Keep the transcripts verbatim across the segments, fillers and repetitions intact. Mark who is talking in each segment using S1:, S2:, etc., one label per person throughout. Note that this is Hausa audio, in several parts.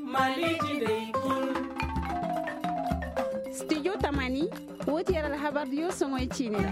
S1: maliji dai kul.
S2: Studio Tamani woti yaral habar yo songoy chinira.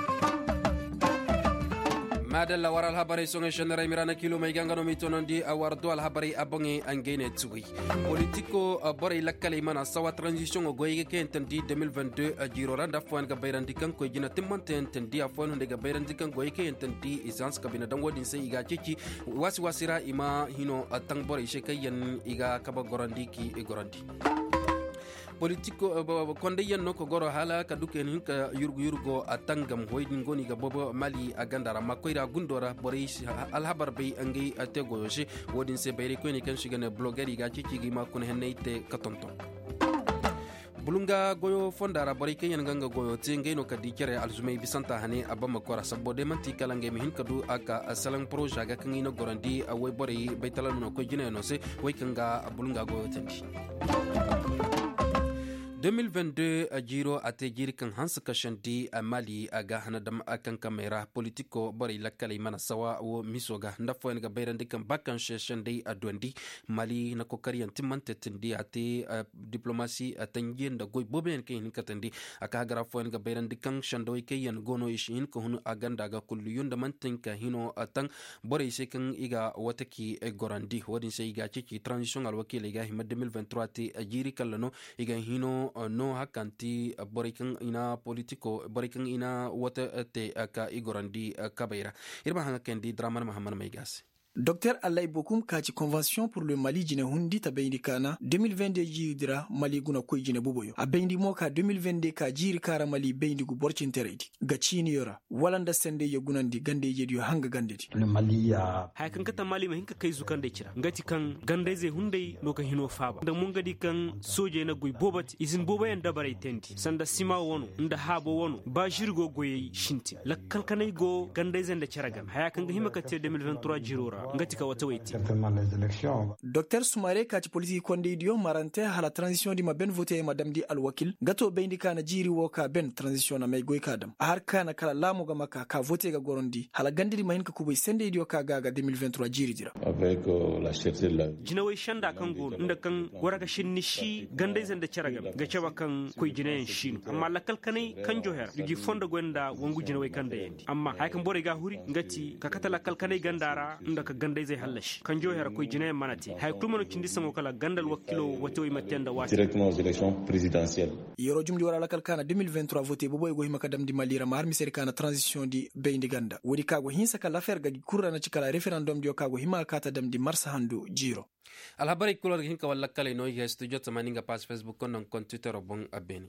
S3: madalla waral habari songe shenera mirana kilo mai gangano mitonondi awardo al habari abonge angene tsui politiko bore lakkale mana sawa transition go goyege kentendi deux mille vingt-deux jiro randa fon ga bayrandi kan ko jina timmonte entendi afon hunde ga bayrandi kan goyege entendi isans kabina dan wodin sai iga ceci wasi wasira ima hino tang bore shekayen iga kaba gorandi ki e gorandi politiko konde yenno ko goro hala ka duken ka yurgu yurgo atangam hoydin goni ga bobo mali agandara makoira gundora boris alhabar bay angi atego yoshi wodin se bayri ko ni kan shigane bloggeri ga ciki gi makun henneite katonto bulunga goyo fondara bari kenyan ganga goyo tenge no kadi kere alzumay bisanta hane abama kora sabode manti kalange mi hin kadu aka asalang proja ga kangino gorandi away bari baytalan no ko jine no se way kanga bulunga goyo tendi deux mille vingt-deux jiro ate jiri kan hansa kashanti a mali aga hanadam akan kamera politiko bari lakkale mana sawa wo misoga ndafo en ga bayrandi kan bakan sheshandi adwandi mali na kokari antimante tindi ate diplomasi atanjen da goy boben ken katandi aka gara fo en ga bayrandi kan shandoy kayen gono ishin ko hunu aganda ga kullu yunda mantin ka hino atan bari se kan iga wataki e gorandi wodin se iga ciki transition al wakile ga hima deux mille vingt-trois te jiri kallano iga hino no hakanti borikan ina politiko borikan ina wata te ka igorandi kabaira irba hanga kendi drama Muhammad Maigas.
S4: Docteur Alay Bokum kaci convention pour le Mali jine hundi ta bendi kana deux mille vingt-deux jidira Mali guna koy jine buboyo a bendi moka deux mille vingt-deux ka jiri kara Mali bendi gu borcin teredi gacini yora walanda sende ye gunandi gande jedi yo hanga gandedi
S5: le Mali ya
S6: hay kan kata Mali ma hinka kai zukan de kira ngati kan gande ze hundai no kan hino faba da mun gadi kan soje na goy bobat izin bobayan dabare tendi sanda sima wono nda habo wono ba jirgo goyi shinti lakkal kanai go gande zen da kiragan hay kan ga himaka te deux mille vingt-trois jirora ngatika wata waiti
S4: Docteur Soumaré kati politique konde idio marante hala transition di maben voté madame di alwakil gato bendi kana jiri woka ben transition na may goy kadam har kana kala lamu ga maka ka voté ga gorondi hala gandiri mahin ka kubai sende idio ka gaga deux mille vingt-trois jiri dira
S5: avec la cherté la
S6: jinawai shanda kan go inda kan waraga shinni shi gandai zanda charaga ga cewa kan koy jinayen shin amma lakal kanai kan joher digi fonda gwanda wangu jinawai kan da yendi amma hay kan bore ga huri ngati ka kata lakal kanai gandara inda ka gandai zai hallashi kan joher koy jinayen manati hay kulmano kindi sango kala gandal wakilo wato imatenda wati
S5: directement aux élections présidentielles
S4: yoro jumdi wala lakal kana deux mille vingt-trois voté bobo e go hima kadam di malira mar miseri kana transition di bendi ganda wodi kago hinsa kala affaire ga kurra na cikala referendum di kago hima kata dam di marsa hando jiro
S3: alhabari kulor hinka wala kale no ya studio tamaninga pas Facebook konon kon Twitter bon abeni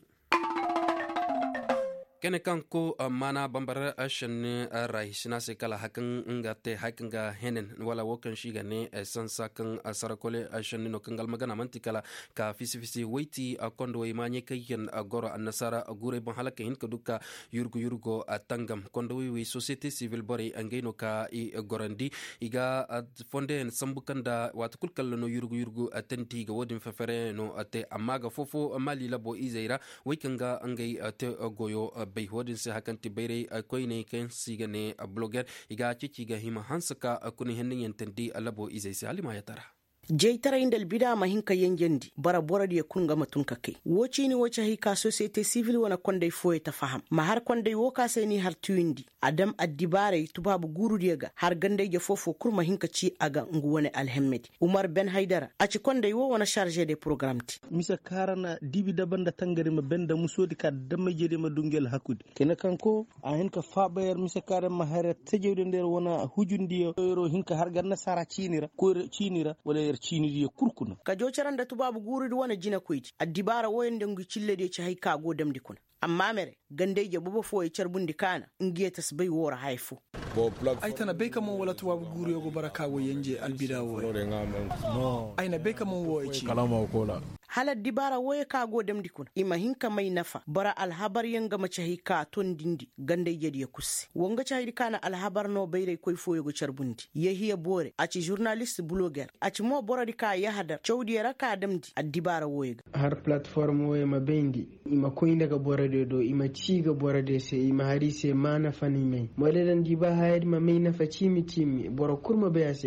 S3: kene kanko mana bambara ashan rahisina se kala hakan ngate hakan ga henen wala wokan shiga ne sansa kan sarakole ashan no kangal magana mantikala ka fisi fisi waiti akondo way manye kayen agoro annasara agure bon halaka hin kaduka yurgo yurgo atangam kondo wi société civile bore angeno ka i gorandi iga fonde sambukanda wat kulkal no yurgo yurgo atenti ga wodin fefere no ate amaga fofo mali labo izaira wikanga angay ate goyo bai hodin se hakan tibere akoy ne kan sigane blogger iga cici ga hima hansaka kuni hennin yantendi alabo izai se halima ya tara
S7: jey tara indal bida ma hinka yengendi bara boradi ya kunga matun kake woci ni wocha hika societe civil wana konde foye ta faham ma har konde woka sai ni har tuindi adam addibare tubabu guru diega har gande je fofo kurma hinka ci aga nguwane alhemmedi Umar Ben Haidara aci konde wo wana chargé des programmes ti
S8: misa karana dibi dabanda tangare ma benda musodi ka damma jede ma dungel hakudi kena kanko a hinka fabayar misa karama ma hare tejewde nder wana hujundi yoro hinka har ganna sara cinira ko cinira wala chini kurkuna
S7: ka jocaranda tubabu guri wana jina kuiti addibara woyende ngi cille de ci hay kago damdi kuna amma mere gandeje bobo fo e carbundi kana ngiye tasbay wora hayfu
S4: aitana beka mon wala tubabu guri yogo baraka wo yenje albida wo no aina beka mon wo e ci
S9: kalama ko la
S7: hala dibara woye kago damdi kuna ima hinka mai nafa bara alhabar yanga mace hika ton dindi gandeje de kusi wonga chayri kana alhabar no bayre koy fo yogo carbundi yehiya bore aci journaliste blogger aci mo boradi ka yahadar chawdi raka damdi addibara woye
S10: har platform woye ma bendi ima koyne ga borade do ima ci ga borade se ima hari se mana fani mai molelan diba hayar ma mai nafa cimi cimi boro kurma baya se haya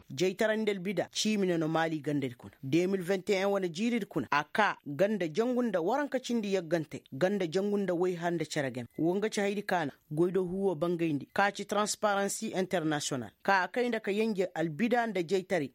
S7: jeytaran del bida cimina no mali gandel kun deux mille vingt et un wana jirir kun aka ganda jangunda waranka cindi yaggante ganda jangunda way hande caragen wonga ci haydi kana goydo huwo bangayndi ka ci Transparency International ka akaynda ka yenge albida nda jeytari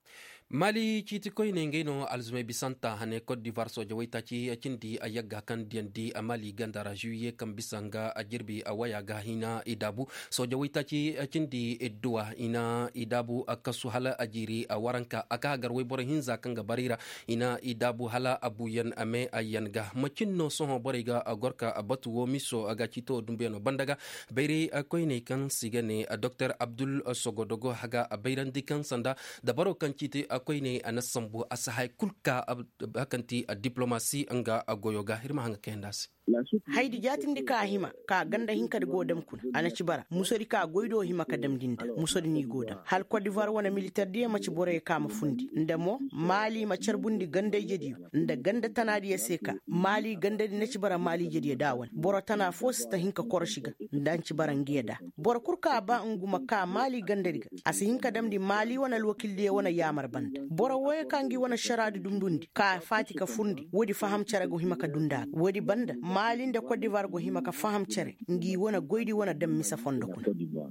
S3: mali kiti koy ne ngeno alzumay bisanta hane Côte d'Ivoire soja wayta ci cindi ayagga kan diandi amali gandara juye kam bisanga ajirbi awaya ga hina idabu soja wayta ci cindi edwa ina idabu akasu hala ajiri awaranka aka garway bore hinza kanga barira ina idabu hala abuyan ame ayanga macinno soho borega agorka abatu wo miso aga cito dumbeno bandaga bayri koy ne kan sigane Dr Abdul Sogodogo haga bayrandi kan sanda dabaro kan citi akwai ne a nasambu a sahai kulka hakanti a diplomasi anga a goyoga hirma hanga kendasi
S7: haydi jatindi ka hima ka ganda hinka de godam kun ana cibara musori ka goydo hima ka damdinda musori ni godam hal Côte d'Ivoire wana militaire de ma ci bore ka ma fundi ndemo mali ma charbundi ganda jedi nda ganda tanadi ya seka mali ganda ni cibara mali jedi dawon boro tana fosta hinka koroshiga ndan cibara ngeda boro kurka ba nguma ka mali ganda diga asi hinka damdi mali wana wakil de wana yamar banda boro woye kangi wana sharadi dumdundi ka fati ka fundi wodi faham charago hima ka dunda wodi banda malin da Côte d'Ivoire go hima ka faham cere ngi wona goydi wona dem misa fondo kun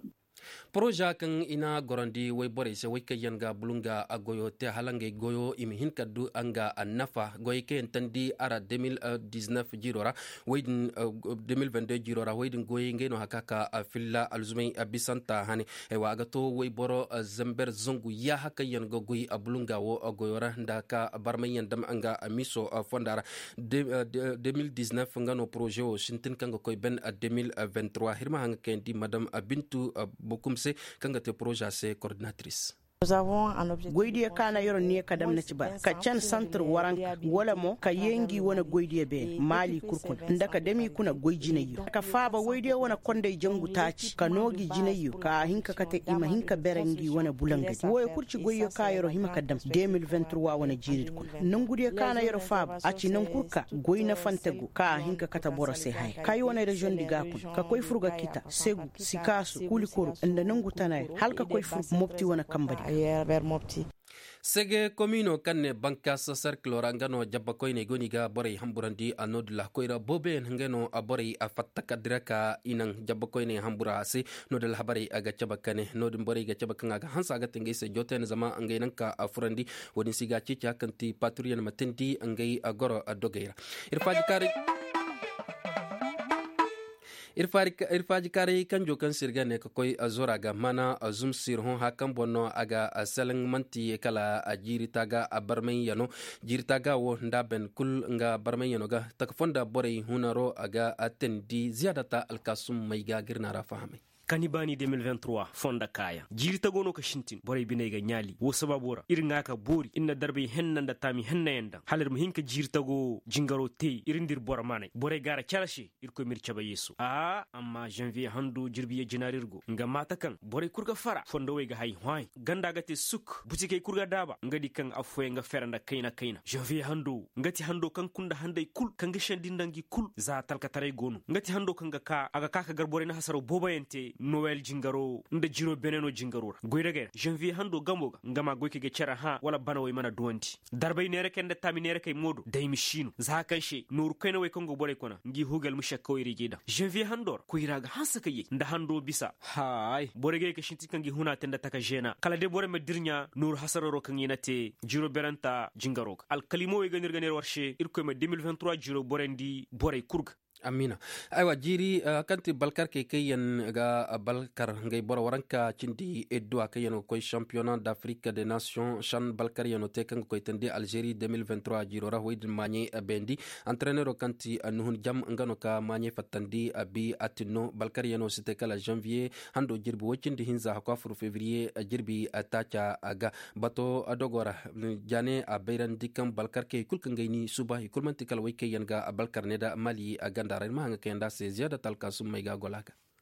S3: projet kan ina gorandi way bore se way kayan ga bulunga agoyo te halange goyo imi hin kaddu anga annafa goy ke entandi ara deux mille dix-neuf jirora waydin deux mille vingt-deux jirora waydin goy ngeno hakaka filla alzumay abisanta hani e waga to way boro zamber zongu ya hakayan go goy abulunga wo agoyora ndaka barmayen dam anga miso fondara deux mille dix-neuf ngano projet o shintin kan koy ben deux mille vingt-trois hirma hanga kendi madame Bintu Bokum se kanga te projet se coordinatrice.
S7: Nous avons un objectif. Goydiya kana yoro ne kadam na ciba ka can centre waranka wala mo ka yengi wona goydiya be mali kurkun ndaka demi kuna goyjina yu ka faba goydiya wona konde jangu taci ka nogi jina yu ka hinka kate ima hinka berengi wona bulanga woy kurci goyyo ka yoro hima kadam deux mille vingt-trois wona jirid kun nangudiya kana yoro faba aci nan kurka goyna fantego ka hinka kata boro se hay kay wona region diga kun ka koy furga kita segu sikasu kulikoro nda nangu tanay halka koy fur mopti wona kambadi
S3: sege komino kanne bankas cercle rangano jabba koyne goniga bore hamburandi anodla koyra bobe ngeno abore afatta kadraka inan jabba koyne hambura se nodal habari aga chabakane nodum bore ga chabakanga ga hansa ga tenge se joten zama ngainan ka afurandi woni siga cica kanti patrien matendi ngai agoro adogeira irfaji kare irfaji kare kanjo kan sirga ne koy azora ga mana azum sirhon hakan bonno aga asalan manti kala ajiri taga abarmen yano jiri taga wo ndaben kul nga barmen yano ga takfonda bore hunaro aga atendi ziyadata alkasum mai ga girna ra fahame
S6: kanibani deux mille vingt-trois fonda kaya jirta gono ka shintin boray binay ga nyali wo sababora irin ngaka bori inna darbe hennan da tami henna yanda halar mu hinka jirta go jingaro te irin dir bora mane boray gara charashi irko mircha ba yesu a amma janvier hando jirbiye jinarirgo nga mata kan boray kurga fara fonda way ga hay hoy ganda gate suk butike kurga daba ngadi kan afwe nga feranda kaina kaina janvier hando ngati hando kan kunda handay kul kan gishan dindangi kul za talka tare gonu ngati hando kan ga ka aga kaka gar boray na hasaro bobayente Noel jingaro nda jiro beneno jingaro goydaga janvier hando gamoga ngama goyke ge chara ha wala bana way mana duwanti darbay nere kende tami nere kay modu day mishinu za kanshe nur kene way kongo bore kona ngi hugal musha koyri gida janvier handor koyraga hansa kay nda hando bisa hay borege ke shinti kangi huna tenda taka jena kala de bore medirnya nur hasaroro kan yinate jiro beranta jingaro al kalimo way ganir ganir warshe irko me deux mille vingt-trois jiro borendi bore kurga
S3: amina aywa jiri uh, kanti balkar ke kayan ga uh, balkar ngay boro waranka cindi eddo akayen ko championnat d'Afrique des nations chan balkar yano te kan ko tende Algérie deux mille vingt-trois jiro ra hoyd manye uh, bendi entraîneur kanti uh, nuhun jam ngano ka manye fatandi uh, bi atino balkar yano site kala janvier hando jirbi wocindi hinza ko furu février uh, jirbi atacha aga bato adogora uh, jane a uh, bayran dikam balkar ke kulka ngayni suba kulmanti kala way kayen ga uh, balkar neda Mali aga darai mahanga kenda se ziyada talka sum mai ga golaka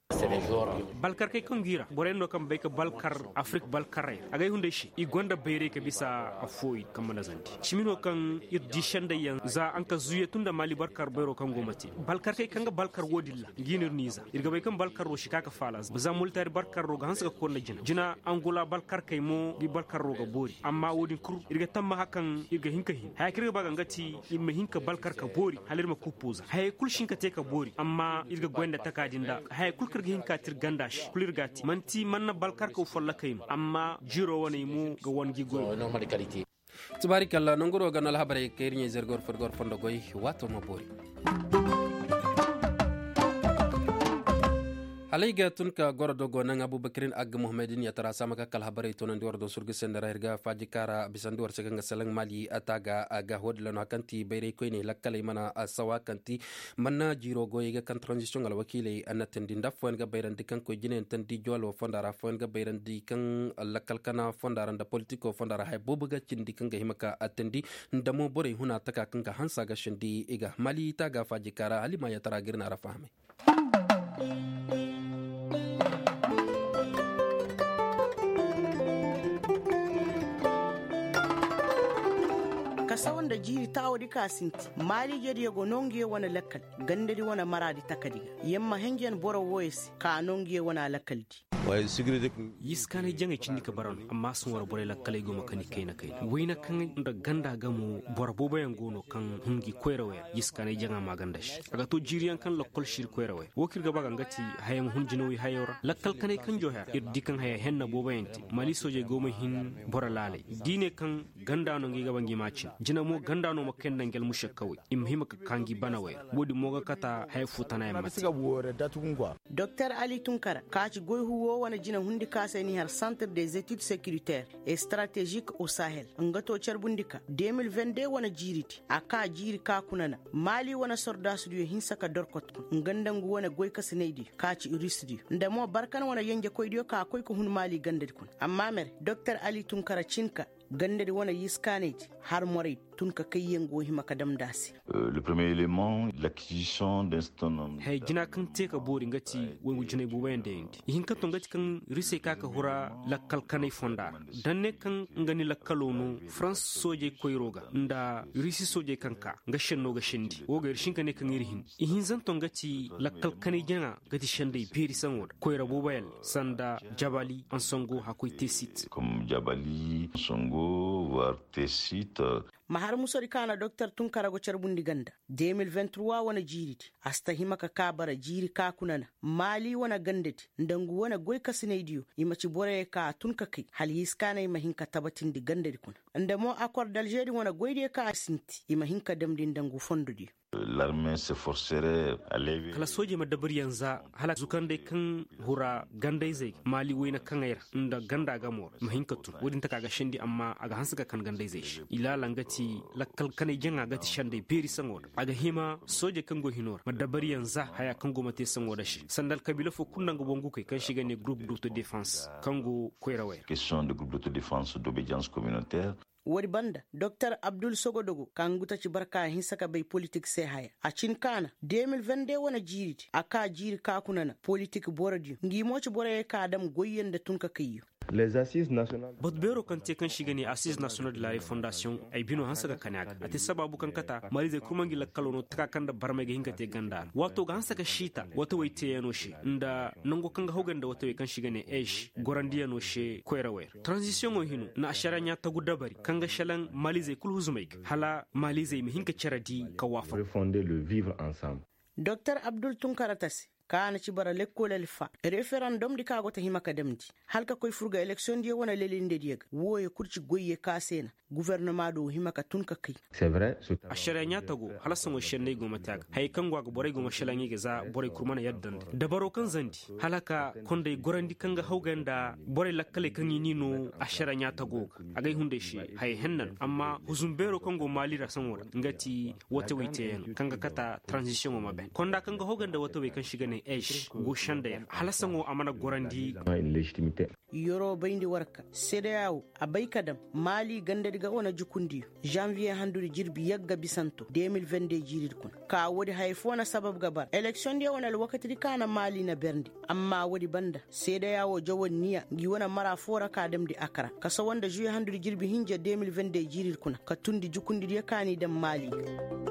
S6: balkar kai kan gira borendo kan bai ka balkar afrik balkar agay hunde shi i gonda bayre ka bisa afoyi kan manazanti chimino kan yiddi shanda yan za an ka zuye tunda mali barkar bayro kan gomati balkar kai kan ga balkar wodilla ginir niza irga bai kan balkar ro shi kaka falas za multari barkar ro ga hansa ko na jina jina angola balkar kai mo gi balkar ro ga bori amma wodin kur irga tamma hakan irga hinka hin hay kirga ba gangati imma hinka balkar ka bori halir ma kupoza hay kulshin ka te ka bori amma irga gwenda takadinda hay kulkir hinka tir gandash kulirgati manti manna balkar ko folla kayim amma jiro woni mu ga wongi go
S3: tubarikalla nongoro ganal habare kayrñe zergor forgor fondo goy wato mo bori halayga tunka gordo go nanga abubakrin ag muhammadin ya tara samaka kal habare to nan dordo surgi sendara hirga fajikara bisandu war seganga salang mali ataga aga hodlano kanti bayre koyne lakkale mana asawa kanti manna jiro go yega kan transition al wakile anatendi ndafo nga bayran dikan ko jinen tan di jolo fondara fo nga bayran dikan lakkal kana fondara nda politiko fondara hay bobuga cindi kanga himaka atendi ndamo bore huna taka kanga hansa ga shindi iga mali taga fajikara halima ya tara girna rafahme
S7: kasawan da jiri ta wadi kasinti mali jeri yago nongiye wana lakkal gandari wana maradi takadiga yamma hengen boro woyes ka nongiye wana lakkaldi
S6: yiskane jange cindi ka baran amma sun wara bore lakkale go makani kaina kai wayna kan da ganda gamu bor bobo yan gono kan hungi koyrawe yiskane janga magandash aga to jiriyan kan lakkol shir koyrawe wokir ga baga ngati hayam hunjinowi hayora lakkal kane kan joher irdi kan haya henna bobo yanti mali soje go ma hin bora lale dine kan ganda no ngi gabangi maci jina mo ganda no makken dangel mushakkawi im himaka kangi banawe wodi moga kata hay futana ya mati
S7: Docteur Ali Tunkara kaci goy huwo wana jina hundi kasa ni har Centre des études sécuritaires et stratégiques au Sahel ngato charbundika deux mille vingt-deux wana jiriti aka jiri ka kunana mali wana sorda studio hinsaka dorkot ngandangu wana goy kasinedi kaci urisdi ndamo barkan wana yenge koydio ka koy ko hun mali gandadi kun amma mer Docteur Ali Tunkara cinka gandadi wana yiskaneji har moray tunka kayyengo hima kadam dasi
S5: euh, le premier élément l'acquisition d'un stand
S6: hay jina kan teka bori ngati wongu jina bu wende indi hin kan to ngati kan rise kaka hura lakkal kanay fonda danne kan ngani lakkalono france soje koyroga nda risi soje kanka ngashenno ga shendi o ga shin kan kan irihin hin zan to ngati lakkal kanay jana gati shende beri sanwoda koyra bu bayal sanda jabali ansongo hakoy tesit
S5: comme jabali ansongo war tesit
S7: mahar musori kana Docteur Tunkara go charbundi ganda deux mille vingt-trois wana jiriti asta himaka kabara jiri ka kunana mali wana gandati ndangu wana goy kasinediyo imaci bore ka tunka kai hal yiskana ima hinka tabatin di gandadi kun ndamo accord d'Algérie wana goyde ka sinti ima hinka damdi ndangu fondodi
S5: l'armée s'efforcerait à lever
S6: kala soje ma dabar yanza hala zukande kan hura gandai zai mali wayna kan ayar nda ganda gamor mahinkatu wodin taka ga shindi amma aga hansuka kan gandai zai ila langati lakkal kanai janga gati shande beri sangoda aga hima soje kan go hinor ma dabar yanza haya kan go mate sangoda shi sandal kabila fo kunna go bongu kai kan shiga ne groupe d'autodéfense kango koyrawe
S5: question de groupe d'autodéfense d'obédience communautaire
S7: wari banda Docteur Abdul Sogodogo kanguta ci barka hinsaka bay politique se haya a cin kana deux mille vingt-deux wana jiriti aka jiri ka kunana politique boradi ngi mo ci bore ka adam goyen da tunka kayi
S9: les assises nationales
S6: bot bero kan te kan shigani assises nationales de la fondation ay bino hansaga kanaga ate sababu kan kata malize kuma ngi lakkalono taka kanda barme ga hinkate ganda wato ga hansaga shita wato waite yano shi nda nango kanga hoganda wato kan shigani esh gorandiya no she koyrawe transition o hinu na asharanya ta gudabari kanga shalan malize kulhuzumaik hala malize mi hinka charadi ka wafa
S9: refonder le vivre ensemble
S7: Docteur Abdul Tunkara tasi kana ci bara lekkol alfa referendum di kago ta himaka damdi halka koy furga election di wona lelinde diega woye kurci goyye kasena gouvernement do himaka tunka kai
S9: c'est vrai
S6: asharanya tago halasan wo shenne go mataga hay kan gwa go bore go mashalangi ga za bore kurmana yaddan dabaro kan zandi halaka konde gorandi kanga hauganda bore lakkale kan yinino asharanya tago agay hunde shi hay hennan amma huzumbero kongo malira sanwora ngati wata waite kanga kata transition mo mabe konda kanga hauganda wata we kan shiga ne mai aish go shanda ya halasan o amana gorandi
S9: une légitimité.
S7: yoro bayndi warka sede yawo a baykadam mali gande diga wona jukundi janvier handuri jirbi yagga bisanto deux mille vingt-deux jirir kun ka wodi hay fona sabab gabar election dia wona wakati kana mali na berndi amma wodi banda sede yawo jawon niya gi wona mara fora ka dem di akara kasa wanda juye handuri jirbi hinje deux mille vingt-deux jirir kun ka tundi jukundi dia kani dam mali